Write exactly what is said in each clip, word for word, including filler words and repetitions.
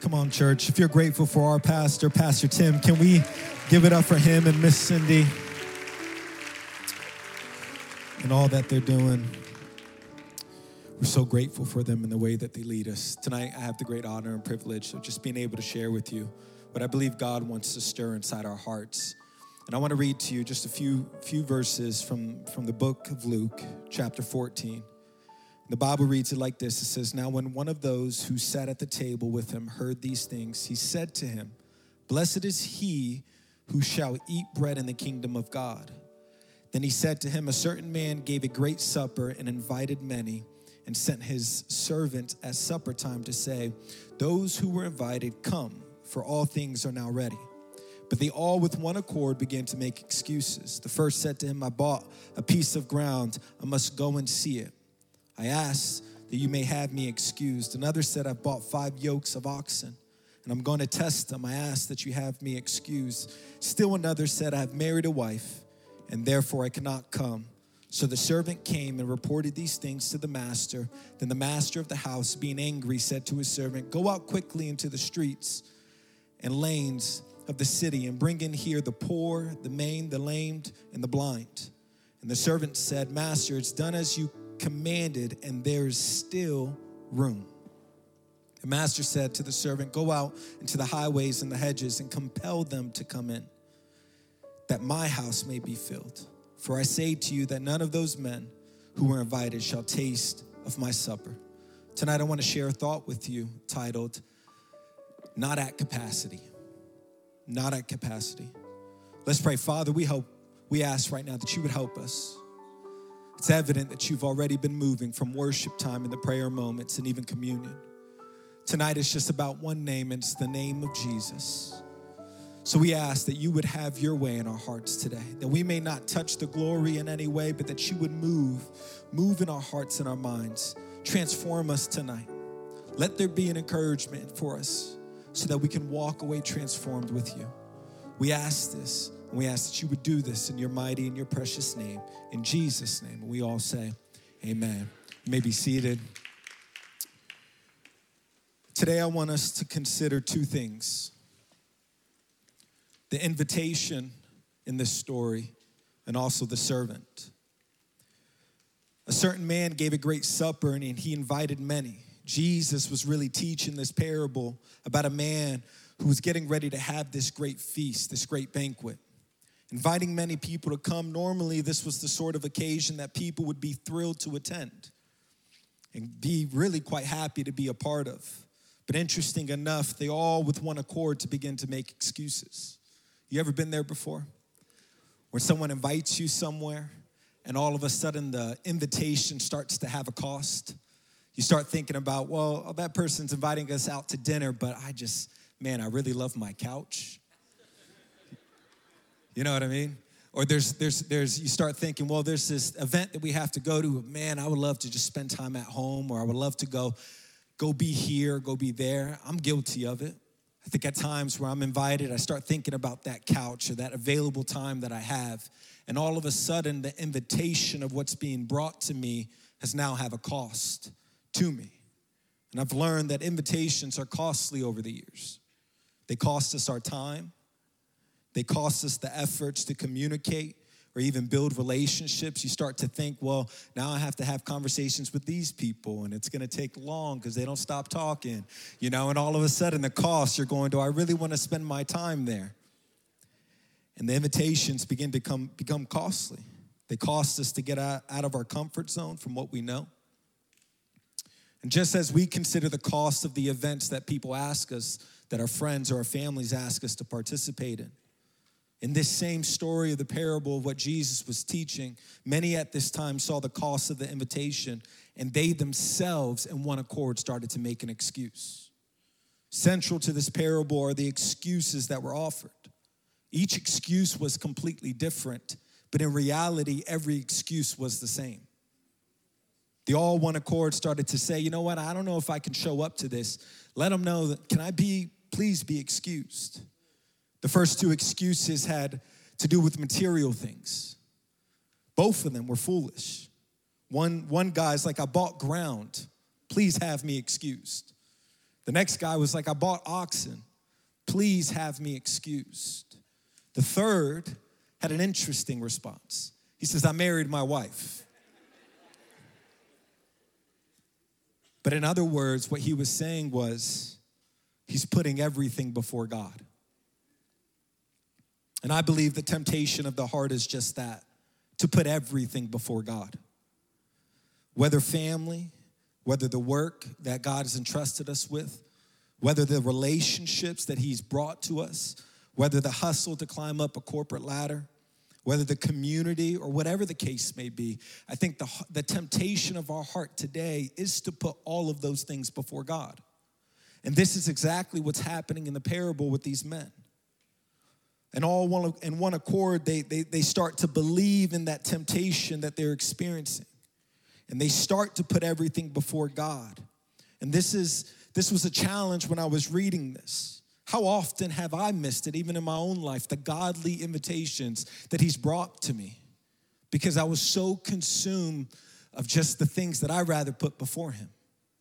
Come on, church. If you're grateful for our pastor, Pastor Tim, can we give it up for him and Miss Cindy and all that they're doing? We're so grateful for them and the way that they lead us. Tonight, I have the great honor and privilege of just being able to share with you what I believe God wants to stir inside our hearts. And I want to read to you just a few, few verses from, from the book of Luke, chapter fourteen. The Bible reads it like this. It says, "Now when one of those who sat at the table with him heard these things, he said to him, 'Blessed is he who shall eat bread in the kingdom of God.' Then he said to him, 'A certain man gave a great supper and invited many, and sent his servant at supper time to say, Those who were invited, come, for all things are now ready.' But they all with one accord began to make excuses. The first said to him, 'I bought a piece of ground. I must go and see it. I ask that you may have me excused.' Another said, 'I've bought five yokes of oxen, and I'm going to test them. I ask that you have me excused.' Still another said, 'I have married a wife, and therefore I cannot come.' So the servant came and reported these things to the master. Then the master of the house, being angry, said to his servant, 'Go out quickly into the streets and lanes of the city, and bring in here the poor, the maimed, the lamed, and the blind.' And the servant said, 'Master, it's done as you commanded, and there's still room.' The master said to the servant, 'Go out into the highways and the hedges and compel them to come in, that my house may be filled. For I say to you that none of those men who were invited shall taste of my supper.'" Tonight I want to share a thought with you titled, "Not at Capacity." Not at capacity. Let's pray. Father, we hope, we ask right now that you would help us. It's evident that you've already been moving from worship time and the prayer moments and even communion. Tonight it's just about one name, and it's the name of Jesus. So we ask that you would have your way in our hearts today, that we may not touch the glory in any way, but that you would move, move in our hearts and our minds. Transform us tonight. Let there be an encouragement for us so that we can walk away transformed with you. We ask this. And we ask that you would do this in your mighty and your precious name. In Jesus' name. And we all say, amen. You may be seated. Today I want us to consider two things. The invitation in this story, and also the servant. A certain man gave a great supper, and he invited many. Jesus was really teaching this parable about a man who was getting ready to have this great feast, this great banquet. Inviting many people to come. Normally, this was the sort of occasion that people would be thrilled to attend and be really quite happy to be a part of. But interesting enough, they all with one accord to begin to make excuses. You ever been there before? Where someone invites you somewhere and all of a sudden the invitation starts to have a cost. You start thinking about, well, that person's inviting us out to dinner, but I just, man, I really love my couch. You know what I mean? Or there's, there's, there's, you start thinking, well, there's this event that we have to go to. Man, I would love to just spend time at home, or I would love to go, go be here, go be there. I'm guilty of it. I think at times where I'm invited, I start thinking about that couch or that available time that I have. And all of a sudden, the invitation of what's being brought to me has now have a cost to me. And I've learned that invitations are costly over the years. They cost us our time. They cost us the efforts to communicate or even build relationships. You start to think, well, now I have to have conversations with these people, and it's going to take long because they don't stop talking, you know, and all of a sudden the cost, you're going, do I really want to spend my time there? And the invitations begin to come, become costly. They cost us to get out, out of our comfort zone from what we know. And just as we consider the cost of the events that people ask us, that our friends or our families ask us to participate in, in this same story of the parable of what Jesus was teaching, many at this time saw the cost of the invitation, and they themselves in one accord started to make an excuse. Central to this parable are the excuses that were offered. Each excuse was completely different, but in reality, every excuse was the same. They all one accord started to say, you know what, I don't know if I can show up to this. Let them know that, can I be, please be excused. The first two excuses had to do with material things. Both of them were foolish. One, one guy's like, I bought ground. Please have me excused. The next guy was like, I bought oxen. Please have me excused. The third had an interesting response. He says, I married my wife. But in other words, what he was saying was, he's putting everything before God. And I believe the temptation of the heart is just that, to put everything before God. Whether family, whether the work that God has entrusted us with, whether the relationships that he's brought to us, whether the hustle to climb up a corporate ladder, whether the community or whatever the case may be, I think the, the temptation of our heart today is to put all of those things before God. And this is exactly what's happening in the parable with these men. And all one, in one accord, they, they, they start to believe in that temptation that they're experiencing. And they start to put everything before God. And this is this was a challenge when I was reading this. How often have I missed it, even in my own life, the godly invitations that he's brought to me, because I was so consumed of just the things that I rather put before him.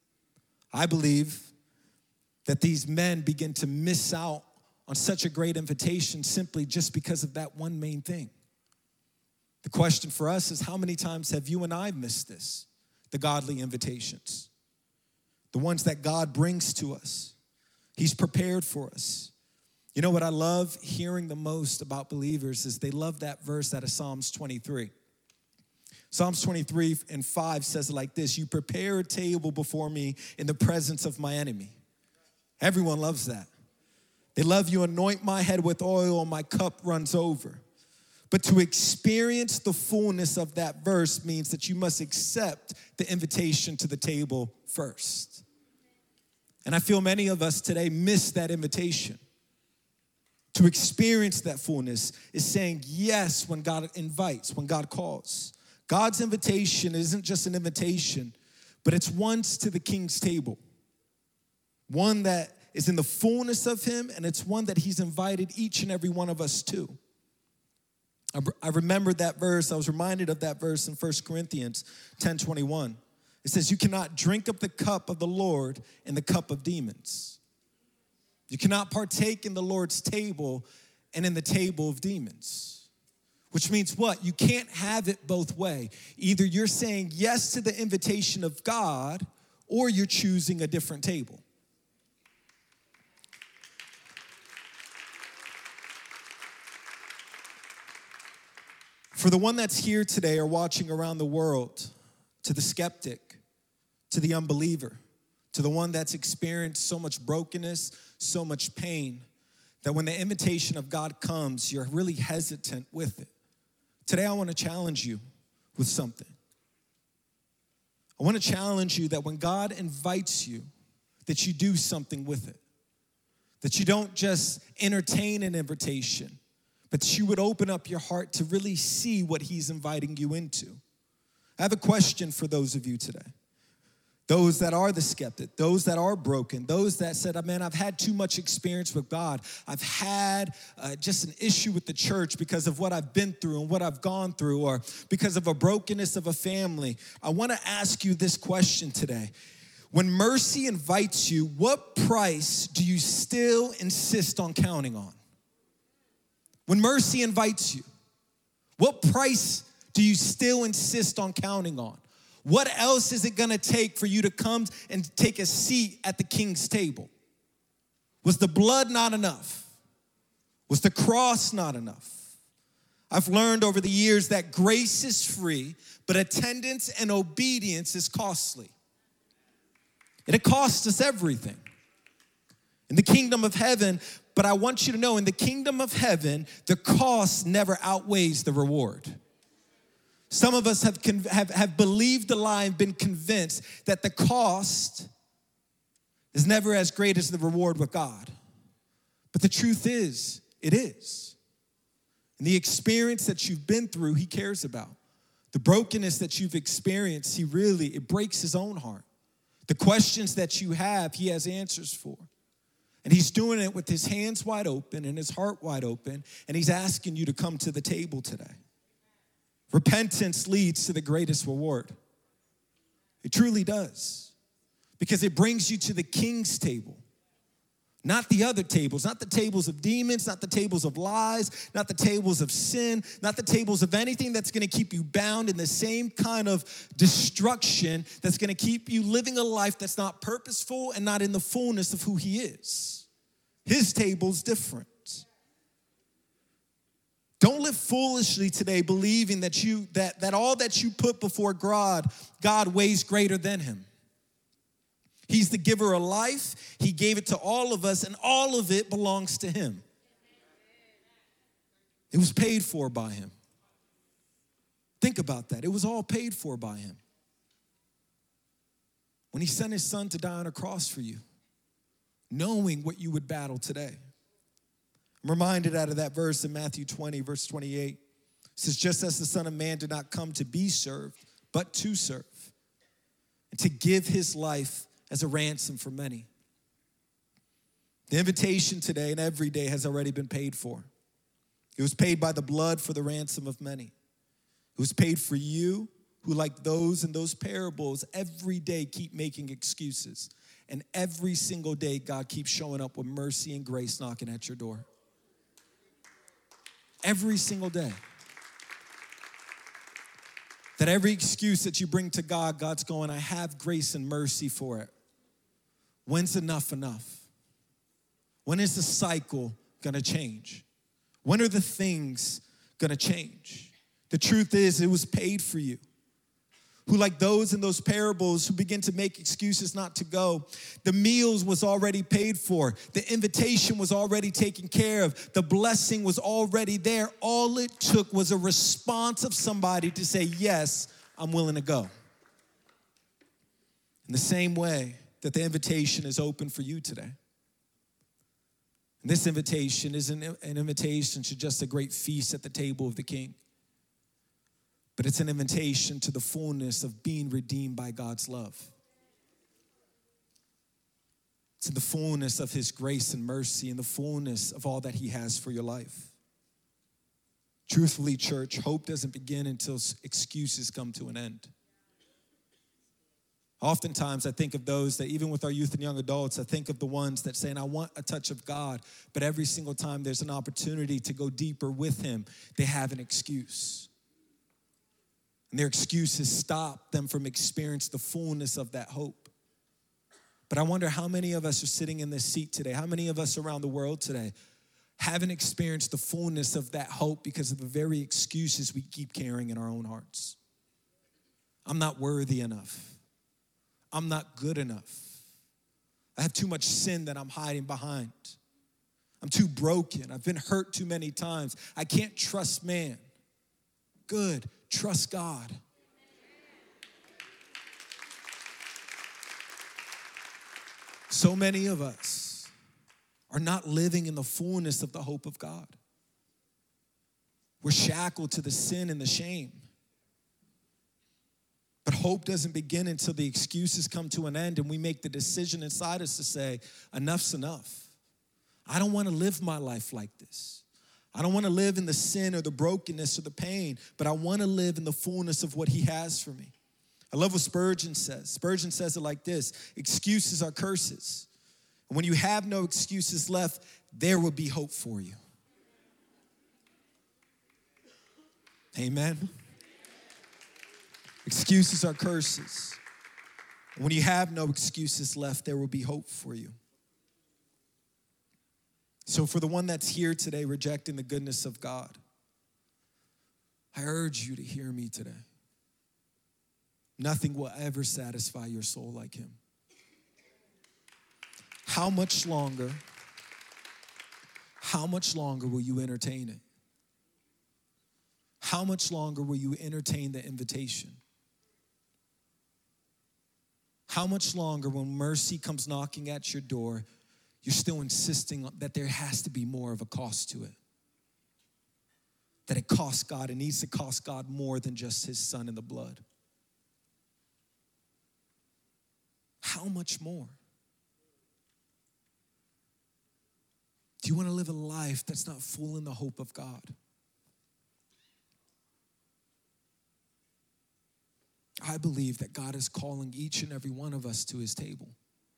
I believe that these men begin to miss out on such a great invitation simply just because of that one main thing. The question for us is, how many times have you and I missed this? The godly invitations, the ones that God brings to us. He's prepared for us. You know what I love hearing the most about believers is they love that verse out of Psalms twenty-three. Psalms twenty-three and five says it like this: you prepare a table before me in the presence of my enemy. Everyone loves that. They love you anoint my head with oil and my cup runs over. But to experience the fullness of that verse means that you must accept the invitation to the table first. And I feel many of us today miss that invitation. To experience that fullness is saying yes when God invites, when God calls. God's invitation isn't just an invitation, but it's once to the King's table. One that is in the fullness of him, and it's one that he's invited each and every one of us to. I remembered that verse. I was reminded of that verse in First Corinthians ten twenty-one. It says, you cannot drink up the cup of the Lord in the cup of demons. You cannot partake in the Lord's table and in the table of demons. Which means what? You can't have it both ways. Either you're saying yes to the invitation of God, or you're choosing a different table. For the one that's here today or watching around the world, to the skeptic, to the unbeliever, to the one that's experienced so much brokenness, so much pain, that when the invitation of God comes, you're really hesitant with it. Today, I want to challenge you with something. I want to challenge you that when God invites you, that you do something with it. That you don't just entertain an invitation, but that you would open up your heart to really see what he's inviting you into. I have a question for those of you today. Those that are the skeptic, those that are broken, those that said, oh, man, I've had too much experience with God. I've had uh, just an issue with the church because of what I've been through and what I've gone through, or because of a brokenness of a family. I want to ask you this question today. When mercy invites you, what price do you still insist on counting on? When mercy invites you, what price do you still insist on counting on? What else is it gonna take for you to come and take a seat at the King's table? Was the blood not enough? Was the cross not enough? I've learned over the years that grace is free, but attendance and obedience is costly. And it costs us everything. In the kingdom of heaven, but I want you to know, in the kingdom of heaven, the cost never outweighs the reward. Some of us have, have, have believed the lie and been convinced that the cost is never as great as the reward with God. But the truth is, it is. And the experience that you've been through, he cares about. The brokenness that you've experienced, he really, it breaks his own heart. The questions that you have, he has answers for. And he's doing it with his hands wide open and his heart wide open, and he's asking you to come to the table today. Repentance leads to the greatest reward. It truly does. because it brings you to the king's table. Not the other tables, not the tables of demons, not the tables of lies, not the tables of sin, not the tables of anything that's gonna keep you bound in the same kind of destruction that's gonna keep you living a life that's not purposeful and not in the fullness of who he is. His table's different. Don't live foolishly today believing that you that, that all that you put before God, God weighs greater than him. He's the giver of life. He gave it to all of us, and all of it belongs to him. It was paid for by him. Think about that. It was all paid for by him. When he sent his son to die on a cross for you, knowing what you would battle today. I'm reminded out of that verse in Matthew twenty, verse twenty-eight. It says, just as the Son of Man did not come to be served, but to serve, and to give his life as a ransom for many. The invitation today and every day has already been paid for. It was paid by the blood for the ransom of many. It was paid for you who, like those in those parables, every day keep making excuses. And every single day, God keeps showing up with mercy and grace knocking at your door. Every single day. That every excuse that you bring to God, God's going, I have grace and mercy for it. When's enough enough? When is the cycle gonna change? When are the things gonna change? The truth is, it was paid for you. Who, like those in those parables who begin to make excuses not to go, the meals was already paid for. The invitation was already taken care of. The blessing was already there. All it took was a response of somebody to say, yes, I'm willing to go. In the same way that the invitation is open for you today. And this invitation isn't an invitation to just a great feast at the table of the king, but it's an invitation to the fullness of being redeemed by God's love. It's in the fullness of his grace and mercy and the fullness of all that he has for your life. Truthfully, church, hope doesn't begin until excuses come to an end. Oftentimes, I think of those that, even with our youth and young adults, I think of the ones that saying, I want a touch of God, but every single time there's an opportunity to go deeper with him, they have an excuse. And their excuses stop them from experiencing the fullness of that hope. But I wonder how many of us are sitting in this seat today, how many of us around the world today haven't experienced the fullness of that hope because of the very excuses we keep carrying in our own hearts. I'm not worthy enough. I'm not good enough. I have too much sin that I'm hiding behind. I'm too broken. I've been hurt too many times. I can't trust man. Good. Trust God. So many of us are not living in the fullness of the hope of God. We're shackled to the sin and the shame. But hope doesn't begin until the excuses come to an end and we make the decision inside us to say, enough's enough. I don't want to live my life like this. I don't want to live in the sin or the brokenness or the pain, but I want to live in the fullness of what he has for me. I love what Spurgeon says. Spurgeon says it like this: excuses are curses. And when you have no excuses left, there will be hope for you. Amen. Excuses are curses. When you have no excuses left, there will be hope for you. So for the one that's here today rejecting the goodness of God, I urge you to hear me today. Nothing will ever satisfy your soul like him. How much longer, how much longer will you entertain it? How much longer will you entertain the invitation? How much longer, when mercy comes knocking at your door, you're still insisting that there has to be more of a cost to it? That it costs God, it needs to cost God more than just his son and the blood. How much more? Do you want to live a life that's not full in the hope of God? I believe that God is calling each and every one of us to his table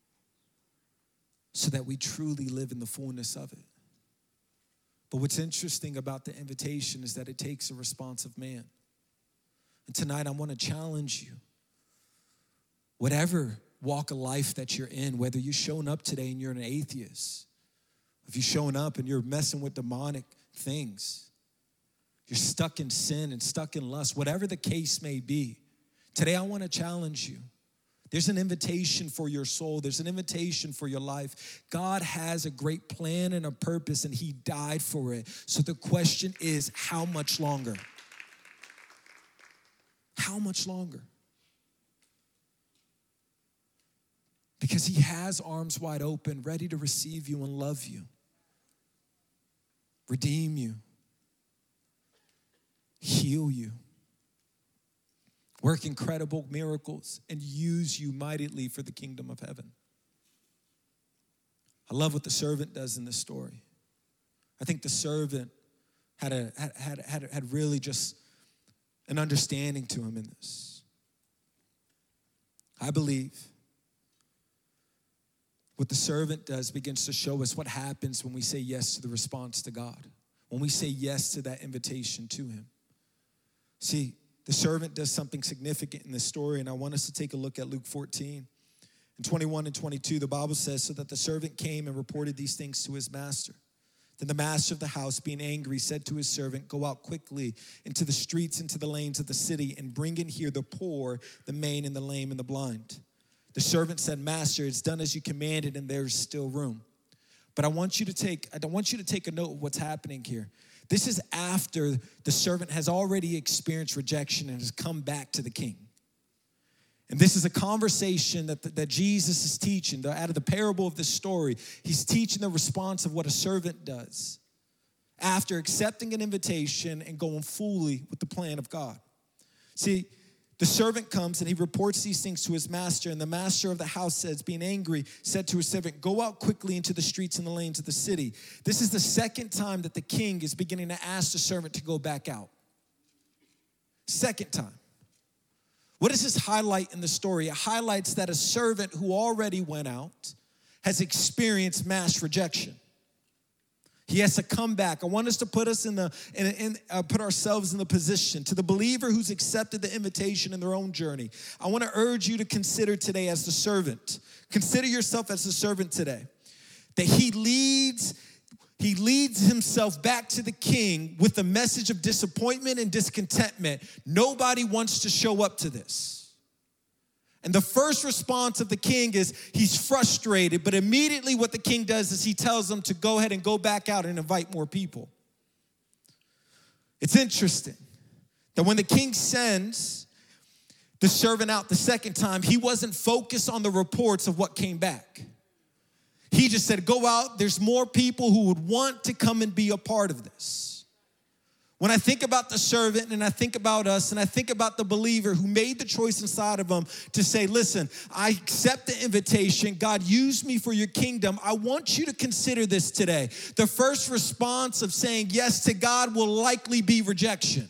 so that we truly live in the fullness of it. But what's interesting about the invitation is that it takes a responsive man. And tonight I want to challenge you. Whatever walk of life that you're in, whether you're showing up today and you're an atheist, if you're showing up and you're messing with demonic things, you're stuck in sin and stuck in lust, whatever the case may be, today I want to challenge you. There's an invitation for your soul. There's an invitation for your life. God has a great plan and a purpose, and he died for it. So the question is, how much longer? How much longer? Because he has arms wide open, ready to receive you and love you, redeem you, heal you, work incredible miracles, and use you mightily for the kingdom of heaven. I love what the servant does in this story. I think the servant had a had had had really just an understanding to him in this. I believe what the servant does begins to show us what happens when we say yes to the response to God, when we say yes to that invitation to him. See, the servant does something significant in this story, and I want us to take a look at Luke fourteen. In twenty-one and twenty-two, the Bible says, so that the servant came and reported these things to his master. Then the master of the house, being angry, said to his servant, go out quickly into the streets, into the lanes of the city, and bring in here the poor, the maimed, and the lame, and the blind. The servant said, master, it's done as you commanded, and there's still room. But I want you to take, I don't want you to take a note of what's happening here. This is after the servant has already experienced rejection and has come back to the king. And this is a conversation that, that Jesus is teaching. Out of the parable of this story, he's teaching the response of what a servant does after accepting an invitation and going fully with the plan of God. See, the servant comes and he reports these things to his master, and the master of the house says, being angry, said to his servant, go out quickly into the streets and the lanes of the city. This is the second time that the king is beginning to ask the servant to go back out. Second time. What does this highlight in the story? It highlights that a servant who already went out has experienced mass rejection. He has to come back. I want us to put us in the, in, in, uh, put ourselves in the position to the believer who's accepted the invitation in their own journey. I want to urge you to consider today as the servant. Consider yourself as the servant today. That he leads, he leads himself back to the king with a message of disappointment and discontentment. Nobody wants to show up to this. And the first response of the king is he's frustrated, but immediately what the king does is he tells them to go ahead and go back out and invite more people. It's interesting that when the king sends the servant out the second time, he wasn't focused on the reports of what came back. He just said, go out, there's more people who would want to come and be a part of this. When I think about the servant and I think about us and I think about the believer who made the choice inside of them to say, listen, I accept the invitation. God, use me for your kingdom. I want you to consider this today. The first response of saying yes to God will likely be rejection.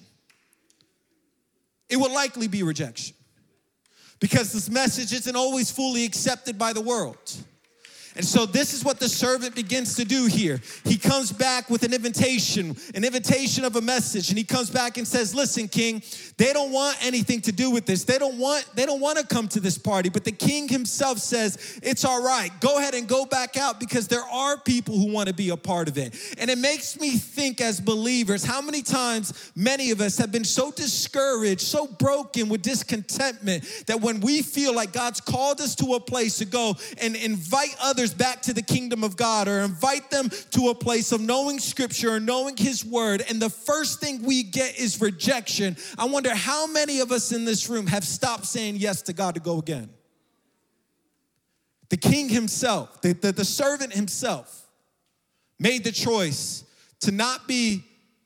It will likely be rejection because this message isn't always fully accepted by the world. And so this is what the servant begins to do here. He comes back with an invitation, an invitation of a message, and he comes back and says, listen, king, they don't want anything to do with this. They don't want, they don't want to come to this party. But the king himself says, it's all right. Go ahead and go back out because there are people who want to be a part of it. And it makes me think as believers, how many times many of us have been so discouraged, so broken with discontentment that when we feel like God's called us to a place to go and invite others back to the kingdom of God or invite them to a place of knowing scripture or knowing his word, and the first thing we get is rejection. I wonder how many of us in this room have stopped saying yes to God to go again. The king himself, the, the, the servant himself made the choice to not be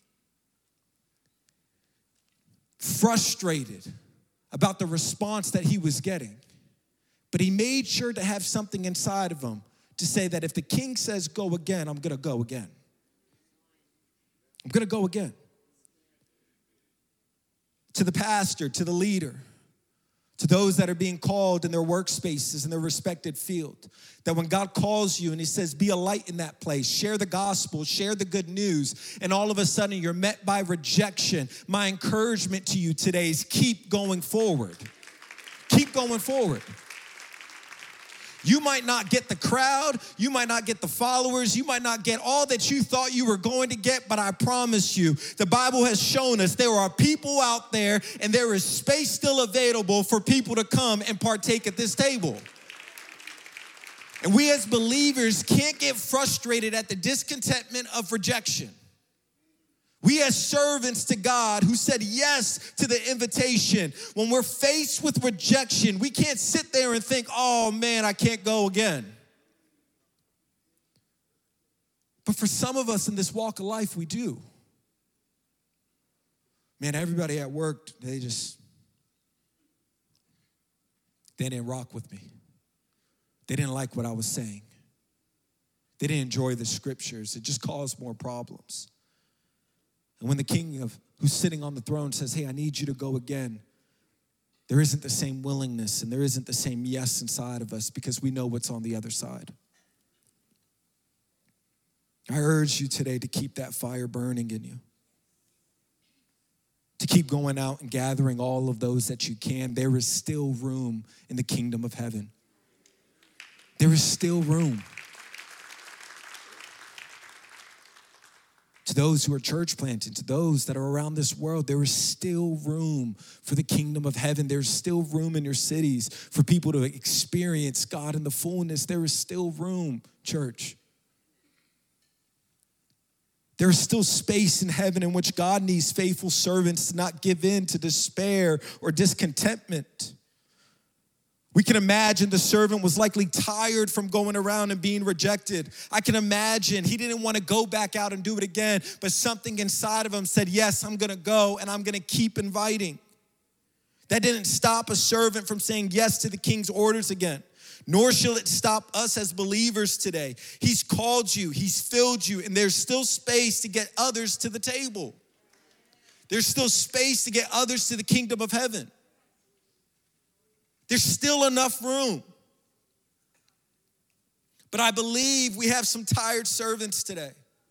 frustrated about the response that he was getting. But he made sure to have something inside of him to say that if the king says go again, I'm going to go again. I'm going to go again. To the pastor, to the leader, To those that are being called in their workspaces, in their respected field, that when God calls you and he says, be a light in that place, share the gospel, share the good news, and all of a sudden you're met by rejection, my encouragement to you today is keep going forward. Keep going forward. You might not get the crowd, you might not get the followers, you might not get all that you thought you were going to get, but I promise you, the Bible has shown us there are people out there and there is space still available for people to come and partake at this table. And we as believers can't get frustrated at the discontentment of rejection. We as servants to God who said yes to the invitation, when we're faced with rejection, we can't sit there and think, oh man, I can't go again. But for some of us in this walk of life, we do. Man, everybody at work, they just, they didn't rock with me. They didn't like what I was saying. They didn't enjoy the scriptures. It just caused more problems. And when the king of who's sitting on the throne says, hey, I need you to go again, there isn't the same willingness and there isn't the same yes inside of us because we know what's on the other side. I urge you today to keep that fire burning in you. To keep going out and gathering all of those that you can. There is still room in the kingdom of heaven. There is still room. To those who are church planting, to those that are around this world, there is still room for the kingdom of heaven. There's still room in your cities for people to experience God in the fullness. There is still room, church. There is still space in heaven in which God needs faithful servants to not give in to despair or discontentment. We can imagine the servant was likely tired from going around and being rejected. I can imagine he didn't want to go back out and do it again, but something inside of him said, yes, I'm going to go and I'm going to keep inviting. That didn't stop a servant from saying yes to the king's orders again, nor shall it stop us as believers today. He's called you, he's filled you, and there's still space to get others to the table. There's still space to get others to the kingdom of heaven. There's still enough room. But I believe we have some tired servants today.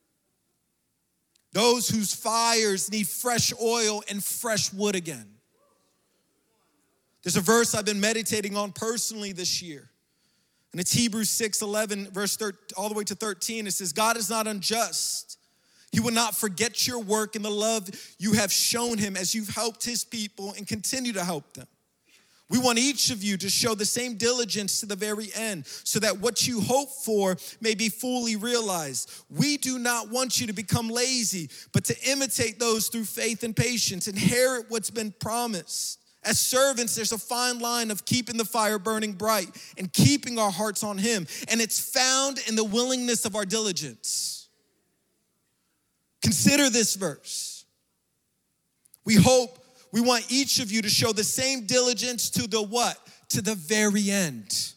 Those whose fires need fresh oil and fresh wood again. There's a verse I've been meditating on personally this year. And it's Hebrews six eleven, verse thirteen, all the way to thirteen. It says, God is not unjust. He will not forget your work and the love you have shown him as you've helped his people and continue to help them. We want each of you to show the same diligence to the very end so that what you hope for may be fully realized. We do not want you to become lazy, but to imitate those through faith and patience, inherit what's been promised. As servants, there's a fine line of keeping the fire burning bright and keeping our hearts on him. And it's found in the willingness of our diligence. Consider this verse. We hope We want each of you to show the same diligence to the what? To the very end.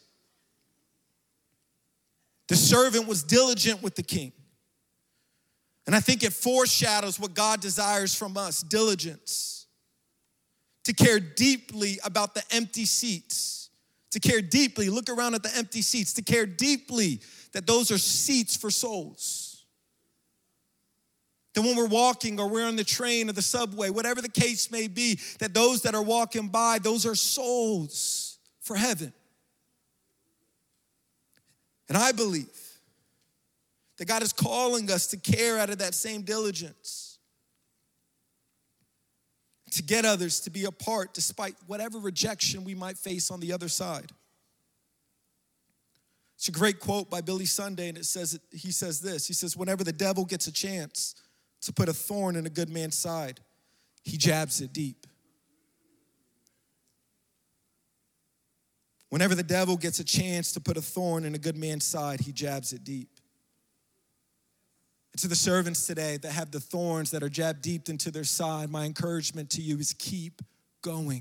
The servant was diligent with the king. And I think it foreshadows what God desires from us, diligence. To care deeply about the empty seats. To care deeply, look around at the empty seats. To care deeply that those are seats for souls. That when we're walking or we're on the train or the subway, whatever the case may be, that those that are walking by, those are souls for heaven. And I believe that God is calling us to care out of that same diligence. To get others to be a part despite whatever rejection we might face on the other side. It's a great quote by Billy Sunday, and it says, he says this, he says, whenever the devil gets a chance to put a thorn in a good man's side, he jabs it deep. Whenever the devil gets a chance to put a thorn in a good man's side, he jabs it deep. And to the servants today that have the thorns that are jabbed deep into their side, my encouragement to you is keep going.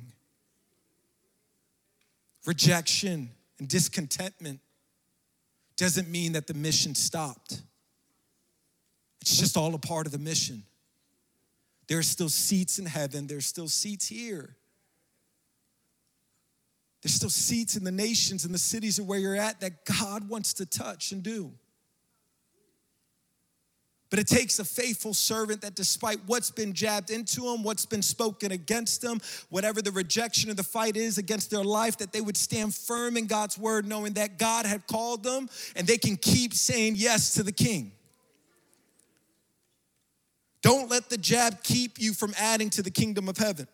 Rejection and discontentment doesn't mean that the mission stopped. It's just all a part of the mission. There are still seats in heaven. There's still seats here. There's still seats in the nations and the cities of where you're at that God wants to touch and do. But it takes a faithful servant that despite what's been jabbed into them, what's been spoken against them, whatever the rejection or the fight is against their life, that they would stand firm in God's word, knowing that God had called them and they can keep saying yes to the King. Don't let the jab keep you from adding to the kingdom of heaven.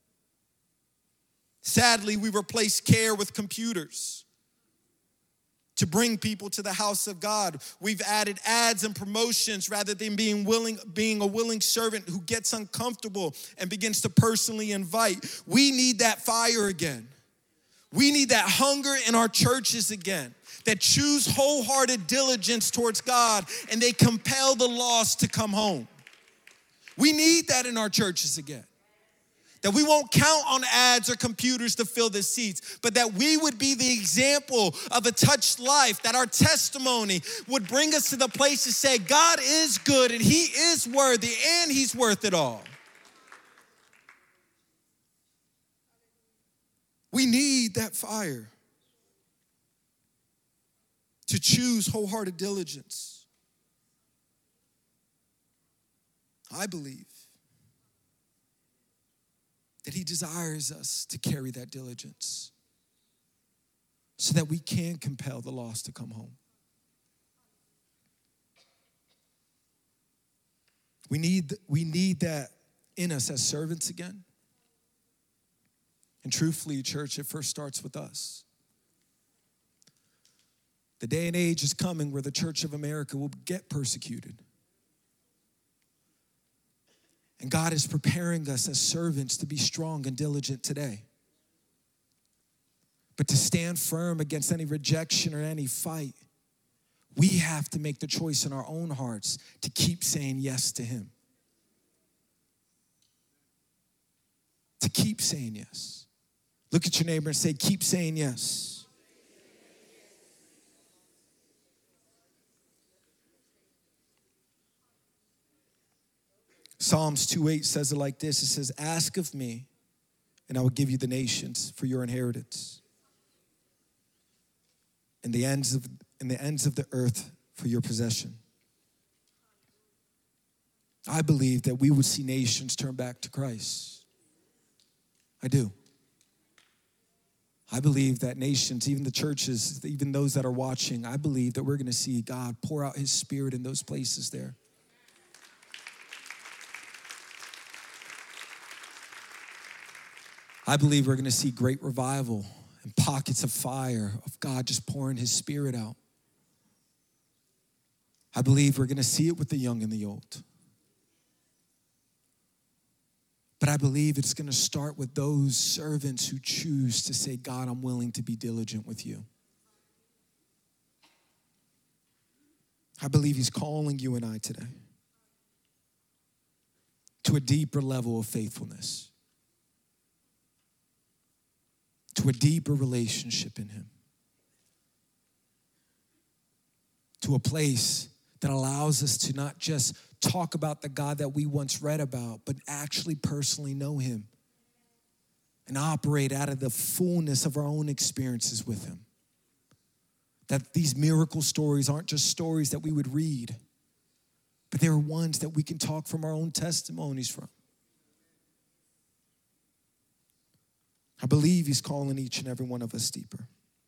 Sadly, we replace care with computers to bring people to the house of God. We've added ads and promotions rather than being willing, being a willing servant who gets uncomfortable and begins to personally invite. We need that fire again. We need that hunger in our churches again, that choose wholehearted diligence towards God and they compel the lost to come home. We need that in our churches again. That we won't count on ads or computers to fill the seats, but that we would be the example of a touched life, that our testimony would bring us to the place to say, God is good and he is worthy and he's worth it all. We need that fire to choose wholehearted diligence. I believe that he desires us to carry that diligence so that we can compel the lost to come home. We need, we need that in us as servants again. And truthfully, church, it first starts with us. The day and age is coming where the Church of America will get persecuted. And God is preparing us as servants to be strong and diligent today. But to stand firm against any rejection or any fight, we have to make the choice in our own hearts to keep saying yes to him. To keep saying yes. Look at your neighbor and say, keep saying yes. Psalms two eight says it like this. It says, ask of me, and I will give you the nations for your inheritance, and the ends of, and the ends of the earth for your possession. I believe that we would see nations turn back to Christ. I do. I believe that nations, even the churches, even those that are watching, I believe that we're going to see God pour out his spirit in those places there. I believe we're going to see great revival and pockets of fire of God just pouring his spirit out. I believe we're going to see it with the young and the old. But I believe it's going to start with those servants who choose to say, God, I'm willing to be diligent with you. I believe he's calling you and I today to a deeper level of faithfulness, to a deeper relationship in him, to a place that allows us to not just talk about the God that we once read about, but actually personally know him and operate out of the fullness of our own experiences with him. That these miracle stories aren't just stories that we would read, but they're ones that we can talk from our own testimonies from. I believe he's calling each and every one of us deeper.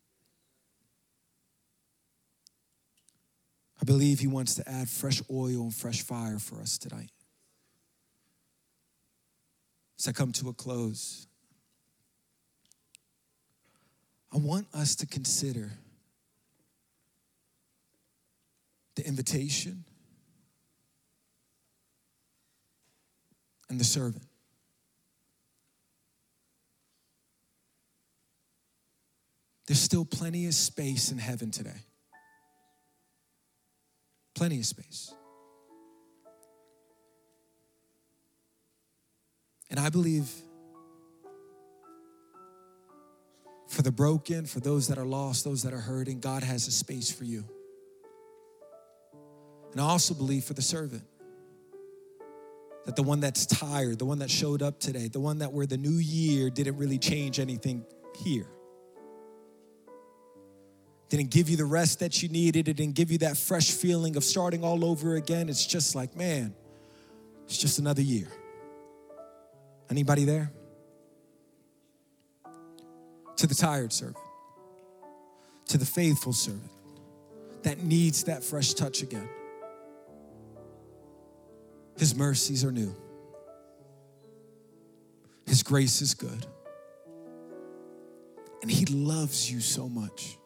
I believe he wants to add fresh oil and fresh fire for us tonight. As I come to a close, I want us to consider the invitation and the servant. There's still plenty of space in heaven today. Plenty of space. And I believe for the broken, for those that are lost, those that are hurting, God has a space for you. And I also believe for the servant, that the one that's tired, the one that showed up today, the one that where the new year didn't really change anything here, didn't give you the rest that you needed. It didn't give you that fresh feeling of starting all over again. It's just like, man, it's just another year. Anybody there? To the tired servant, to the faithful servant that needs that fresh touch again. His mercies are new. His grace is good. And he loves you so much.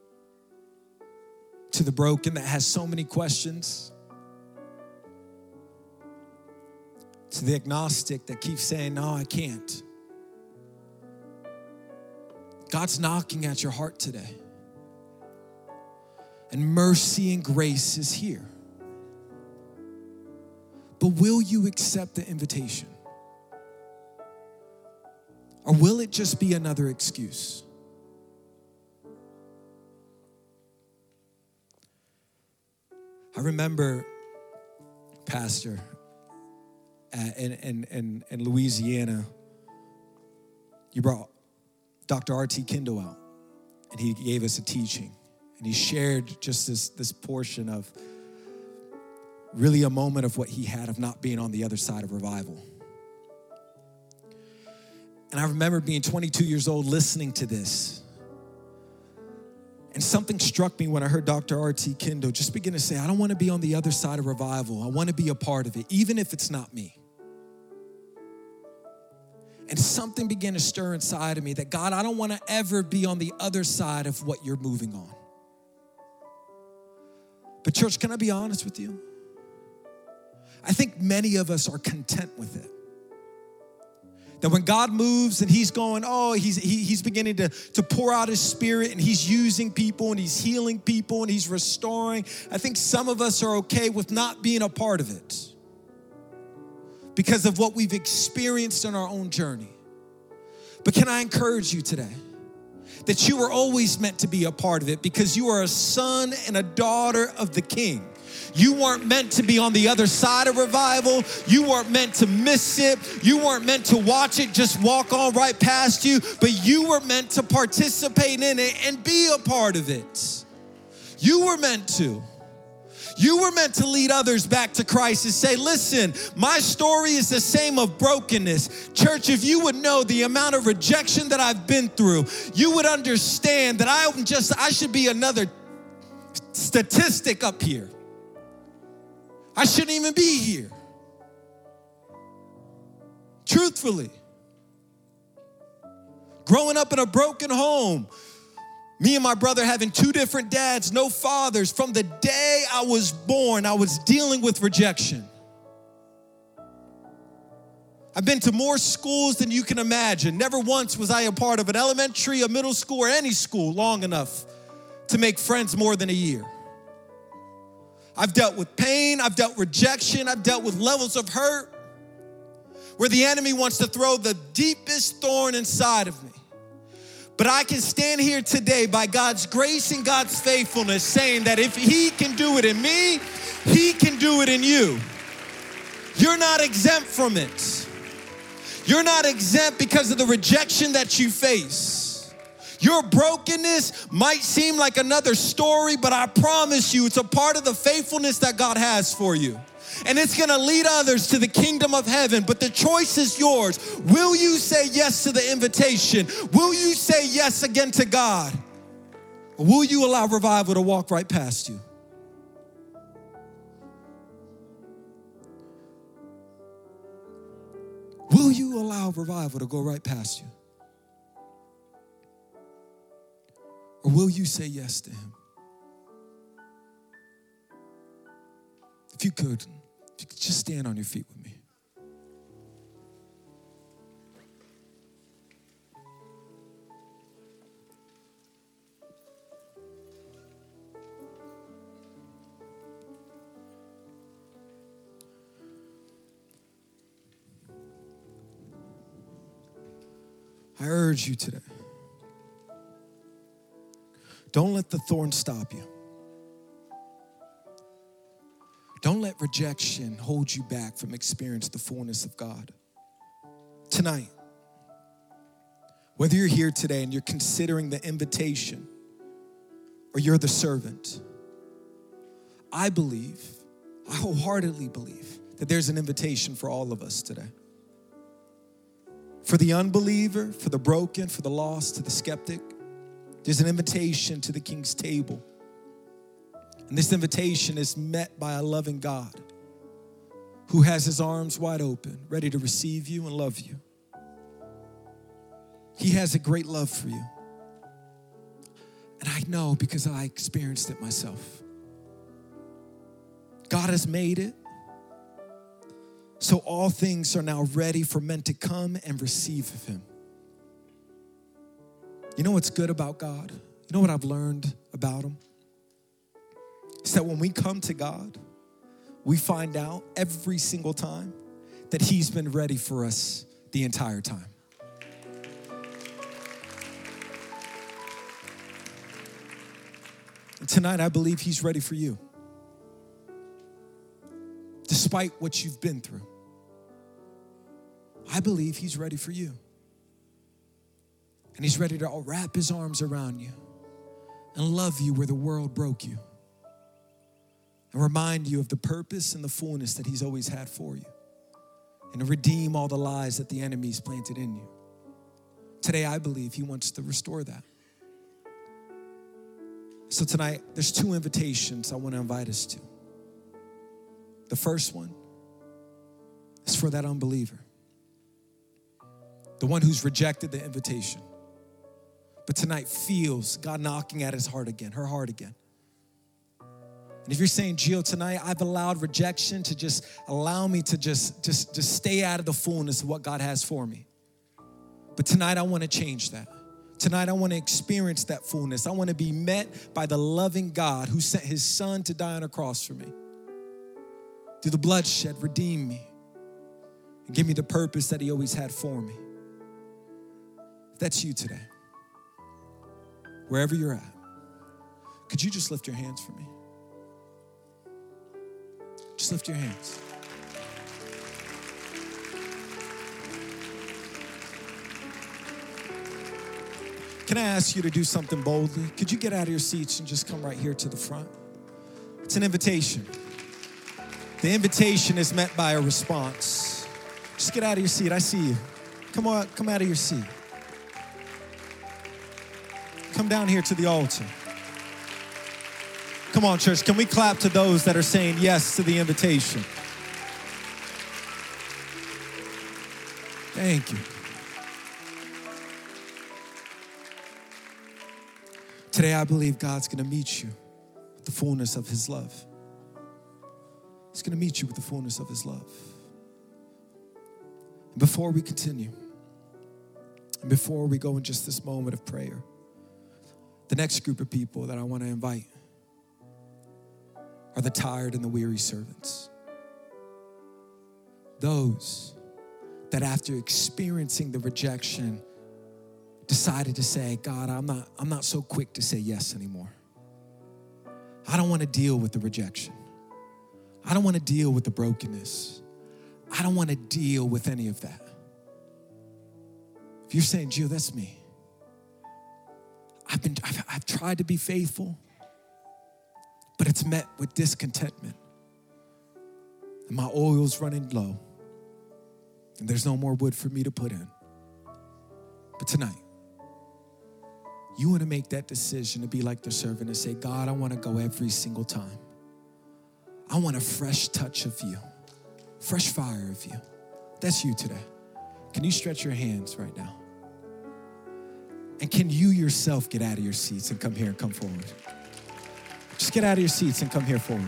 To the broken that has so many questions. To the agnostic that keeps saying, no, I can't. God's knocking at your heart today. And mercy and grace is here. But will you accept the invitation? Or will it just be another excuse? I remember, Pastor, uh, in, in, in, in Louisiana, you brought Doctor R T Kendall out, and he gave us a teaching. And he shared just this, this portion of really a moment of what he had of not being on the other side of revival. And I remember being twenty-two years old listening to this. And something struck me when I heard Doctor R T Kendall just begin to say, I don't want to be on the other side of revival. I want to be a part of it, even if it's not me. And something began to stir inside of me that, God, I don't want to ever be on the other side of what you're moving on. But church, can I be honest with you? I think many of us are content with it. That when God moves and he's going, oh, he's he, he's beginning to, to pour out his spirit and he's using people and he's healing people and he's restoring. I think some of us are okay with not being a part of it because of what we've experienced in our own journey. But can I encourage you today that you were always meant to be a part of it because you are a son and a daughter of the King. You weren't meant to be on the other side of revival. You weren't meant to miss it. You weren't meant to watch it just walk on right past you, but you were meant to participate in it and be a part of it. You were meant to. You were meant to lead others back to Christ and say, listen, my story is the same of brokenness. Church, if you would know the amount of rejection that I've been through, you would understand that I'm just, I should be another statistic up here. I shouldn't even be here. Truthfully. Growing up in a broken home, me and my brother having two different dads, no fathers. From the day I was born, I was dealing with rejection. I've been to more schools than you can imagine. Never once was I a part of an elementary, a middle school, or any school long enough to make friends more than a year. I've dealt with pain, I've dealt with rejection, I've dealt with levels of hurt where the enemy wants to throw the deepest thorn inside of me. But I can stand here today by God's grace and God's faithfulness saying that if he can do it in me, he can do it in you. You're not exempt from it. You're not exempt because of the rejection that you face. Your brokenness might seem like another story, but I promise you it's a part of the faithfulness that God has for you. And it's gonna lead others to the kingdom of heaven, but the choice is yours. Will you say yes to the invitation? Will you say yes again to God? Or will you allow revival to walk right past you? Will you allow revival to go right past you? Or will you say yes to him? If you could, if you could just stand on your feet with me. I urge you today, don't let the thorn stop you. Don't let rejection hold you back from experiencing the fullness of God. Tonight, whether you're here today and you're considering the invitation or you're the servant. I believe, I wholeheartedly believe that there's an invitation for all of us today. For the unbeliever, for the broken, for the lost, to the skeptic, there's an invitation to the King's table. And this invitation is met by a loving God who has his arms wide open, ready to receive you and love you. He has a great love for you. And I know because I experienced it myself. God has made it so all things are now ready for men to come and receive of him. You know what's good about God? You know what I've learned about him? It's that when we come to God, we find out every single time that he's been ready for us the entire time. And tonight, I believe he's ready for you. Despite what you've been through, I believe he's ready for you. And he's ready to wrap his arms around you and love you where the world broke you. And remind you of the purpose and the fullness that he's always had for you. And to redeem all the lies that the enemy's planted in you. Today, I believe he wants to restore that. So tonight, there's two invitations I want to invite us to. The first one is for that unbeliever. The one who's rejected the invitation. But tonight feels God knocking at his heart again, her heart again. And if you're saying, Gio, tonight I've allowed rejection to just allow me to just, just, just stay out of the fullness of what God has for me. But tonight I want to change that. Tonight I want to experience that fullness. I want to be met by the loving God who sent his son to die on a cross for me. Through the bloodshed, redeem me and give me the purpose that he always had for me. If that's you today, wherever you're at, could you just lift your hands for me? Just lift your hands. Can I ask you to do something boldly? Could you get out of your seats and just come right here to the front? It's an invitation. The invitation is met by a response. Just get out of your seat. I see you. Come on, come out of your seat. Come down here to the altar. Come on, church. Can we clap to those that are saying yes to the invitation? Thank you. Today, I believe God's going to meet you with the fullness of his love. He's going to meet you with the fullness of his love. And before we continue, and before we go in just this moment of prayer, the next group of people that I want to invite are the tired and the weary servants. Those that after experiencing the rejection decided to say, God, I'm not, I'm not so quick to say yes anymore. I don't want to deal with the rejection. I don't want to deal with the brokenness. I don't want to deal with any of that. If you're saying, Gio, that's me. I've been, I've, I've tried to be faithful, but it's met with discontentment. And my oil's running low. And there's no more wood for me to put in. But tonight, you want to make that decision to be like the servant and say, God, I want to go every single time. I want a fresh touch of you, fresh fire of you. That's you today. Can you stretch your hands right now? And can you yourself get out of your seats and come here and come forward? Just get out of your seats and come here forward.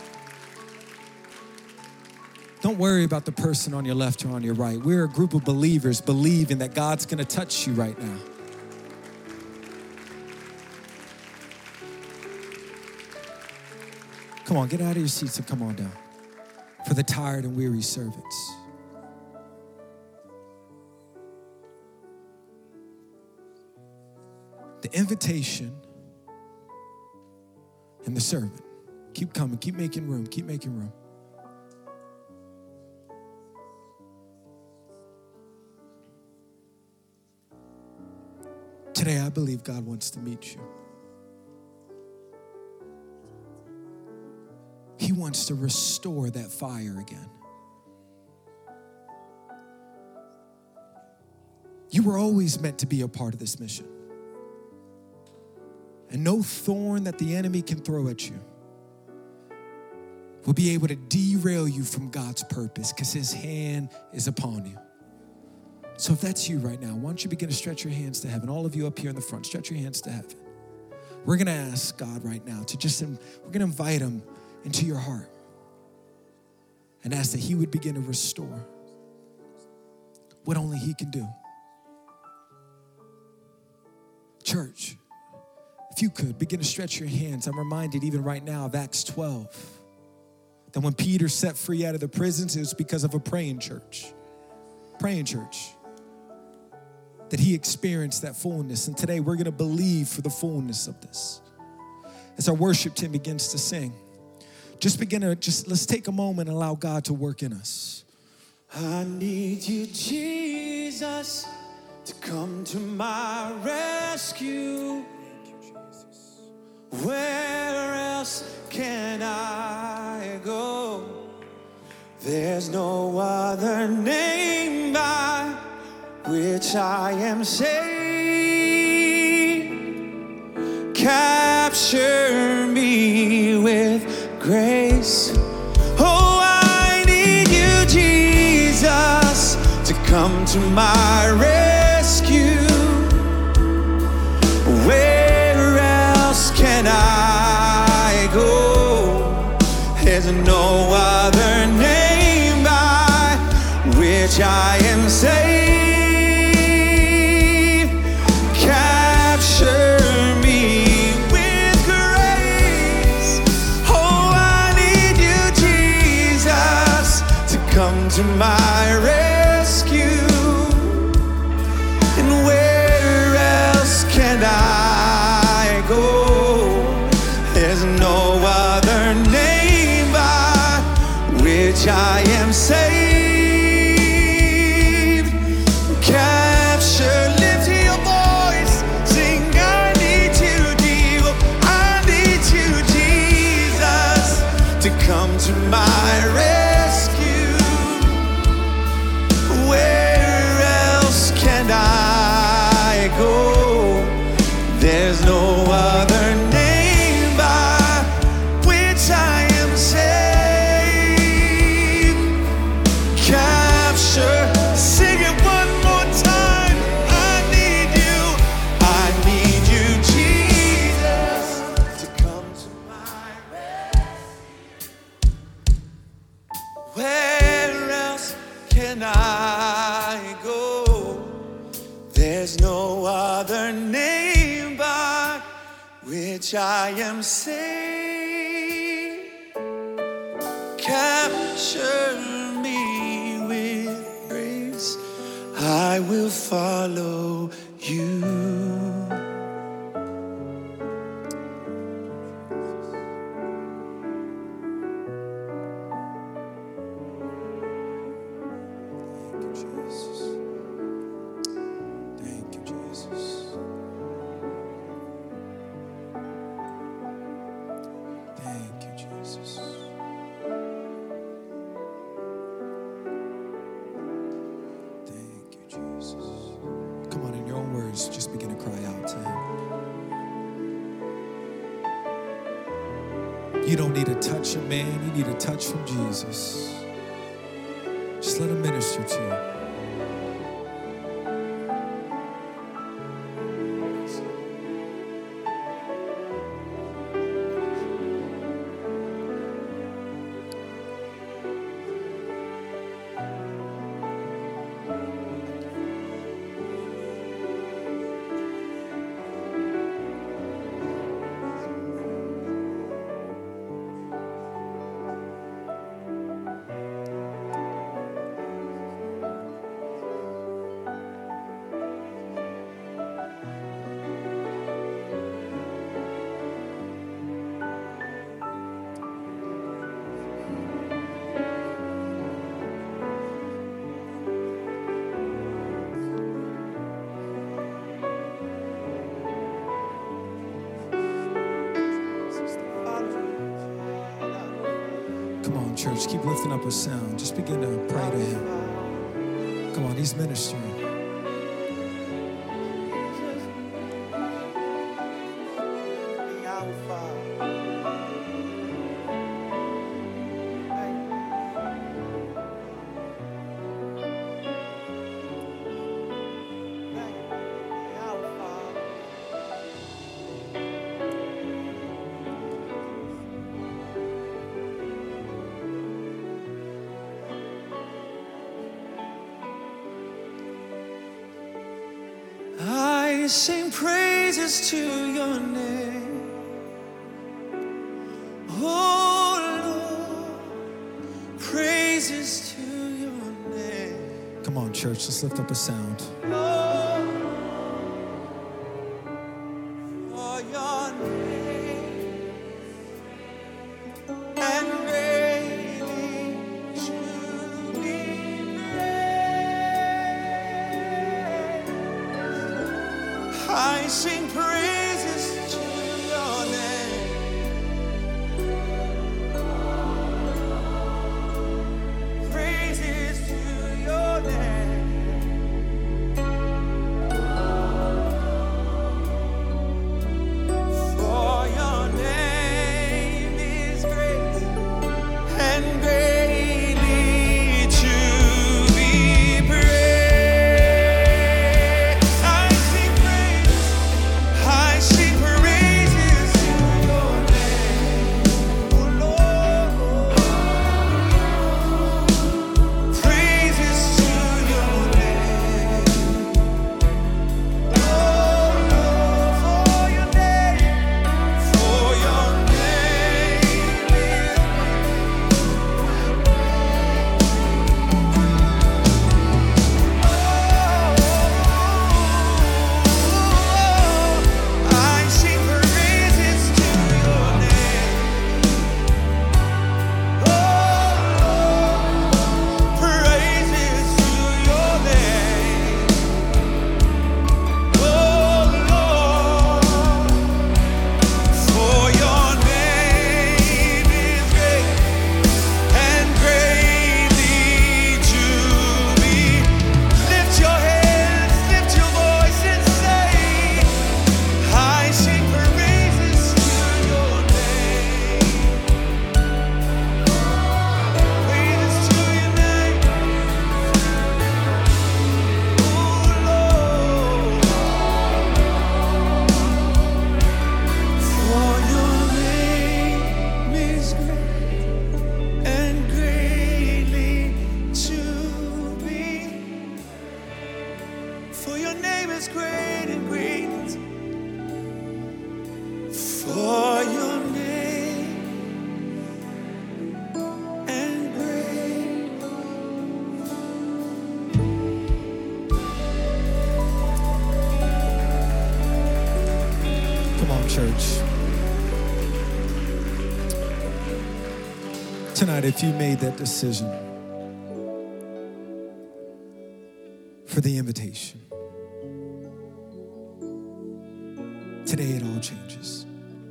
Don't worry about the person on your left or on your right. We're a group of believers believing that God's going to touch you right now. Come on, get out of your seats and come on down. For the tired and weary servants. The invitation and the servant. Keep coming, keep making room, keep making room. Today, I believe God wants to meet you. He wants to restore that fire again. You were always meant to be a part of this mission. And no thorn that the enemy can throw at you will be able to derail you from God's purpose, because his hand is upon you. So if that's you right now, why don't you begin to stretch your hands to heaven? All of you up here in the front, stretch your hands to heaven. We're going to ask God right now to just, we're going to invite him into your heart and ask that he would begin to restore what only he can do. Church, if you could begin to stretch your hands. I'm reminded even right now of Acts twelve, that when Peter set free out of the prisons, it was because of a praying church. Praying church. That he experienced that fullness. And today we're going to believe for the fullness of this. As our worship team begins to sing, just begin to, just let's take a moment and allow God to work in us. I need you, Jesus, to come to my rescue. Where else can I go? There's no other name by which I am saved. Capture me with grace. Oh, I need you, Jesus, to come to my rescue. Where else can I go? There's no other name by which I am saved. Capture me with grace. Oh, I need you, Jesus, to come to my rescue. And where else can I go? There's no other name by which I am saved. Capture, lift your voice, sing, I need you, Jesus, I need you, Jesus, to come to my rescue. Where else can I go? There's no other name by which I am saved. Capture, sing it one more time. I need you, I need you, Jesus, to come to my rescue. Where else can I go? There's no other name by which I am saved. Capture me with grace. I will follow you. Thank you, Jesus. Thank you, Jesus. Thank you, Jesus. Thank you, Jesus. Come on, in your own words, just begin to cry out to him. You don't need a touch of man, you need a touch from Jesus. Just let him minister to you. church, keep lifting up a sound. Just begin to pray to him. Come on, he's ministering. I sing praises to your name, oh Lord, praises to your name. Come on, church, let's lift up a sound. Lord, for your name and greatly to be praised. I sing praises to your name. Praises to your name. For your name is great and greatly to be praised. I sing praises. I sing praises to your name, oh Lord. Praises to your name, oh Lord. For your name, for your name I sing praises to your name, oh Lord. Praises to your name, oh Lord. For your name is great and greatly to be. Lift your hands, lift your voice and say, I sing praises to your name. Praises to your name, oh Lord. For your name is great and greatly to be. For your name is great and great. For your name and great. Come on, church. Tonight, if you made that decision for the invitation, today it all changes.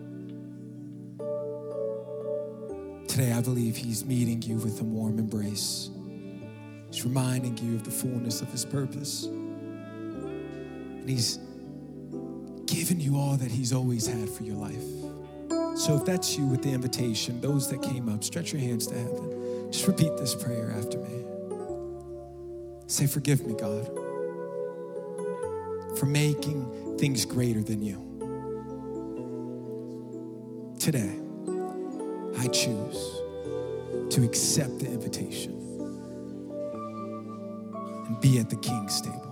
Today, I believe he's meeting you with a warm embrace. He's reminding you of the fullness of his purpose. And he's given you all that he's always had for your life. So if that's you with the invitation, those that came up, stretch your hands to heaven. Just repeat this prayer after me. Say, forgive me, God, for making things greater than you. Today, I choose to accept the invitation and be at the King's table,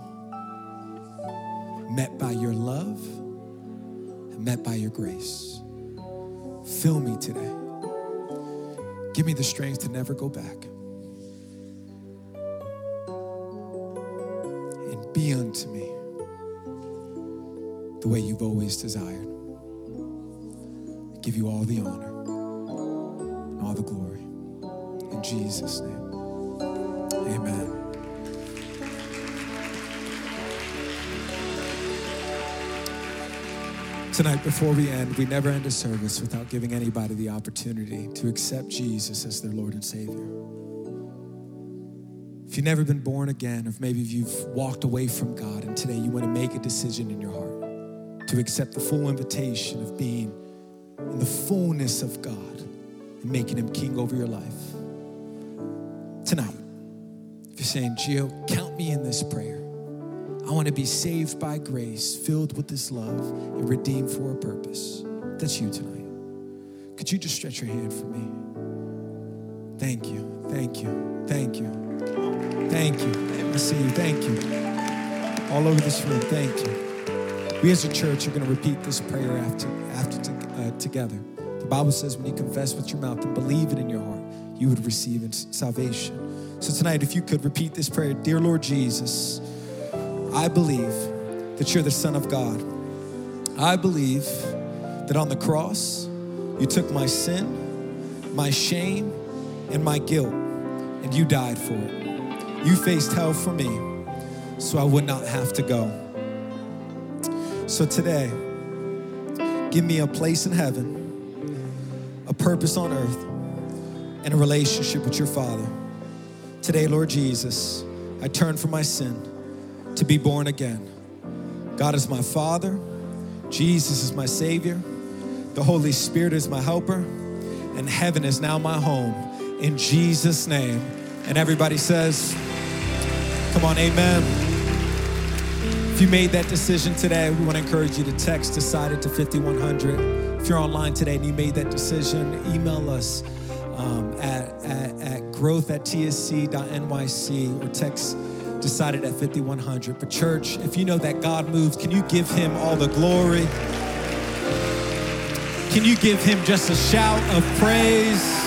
met by your love and met by your grace. Fill me today. Give me the strength to never go back. And be unto me the way you've always desired. I give you all the honor and all the glory. In Jesus' name, amen. Tonight, before we end, we never end a service without giving anybody the opportunity to accept Jesus as their Lord and Savior. If you've never been born again, or if maybe you've walked away from God and today you want to make a decision in your heart to accept the full invitation of being in the fullness of God and making him king over your life. Tonight, if you're saying, Gio, count me in this prayer. I want to be saved by grace, filled with this love, and redeemed for a purpose. That's you tonight. Could you just stretch your hand for me? Thank you, thank you, thank you, thank you. I see you, thank you. All over this room, thank you. We as a church are going to repeat this prayer after, after to, uh, together. The Bible says when you confess with your mouth and believe it in your heart, you would receive salvation. So tonight, if you could repeat this prayer, Dear Lord Jesus, I believe that you're the Son of God. I believe that on the cross, you took my sin, my shame, and my guilt, and you died for it. You faced hell for me, so I would not have to go. So today, give me a place in heaven, a purpose on earth, and a relationship with your Father. Today, Lord Jesus, I turn from my sin to be born again. God is my Father, Jesus is my Savior, the Holy Spirit is my helper, and heaven is now my home. In Jesus' name. And everybody says, come on, amen. If you made that decision today, we want to encourage you to text Decided to fifty-one hundred. If you're online today and you made that decision, email us um, at, at, at growth at t s c dot n y c or text Decided at fifty-one hundred. But church, if you know that God moves, can you give him all the glory? Can you give him just a shout of praise?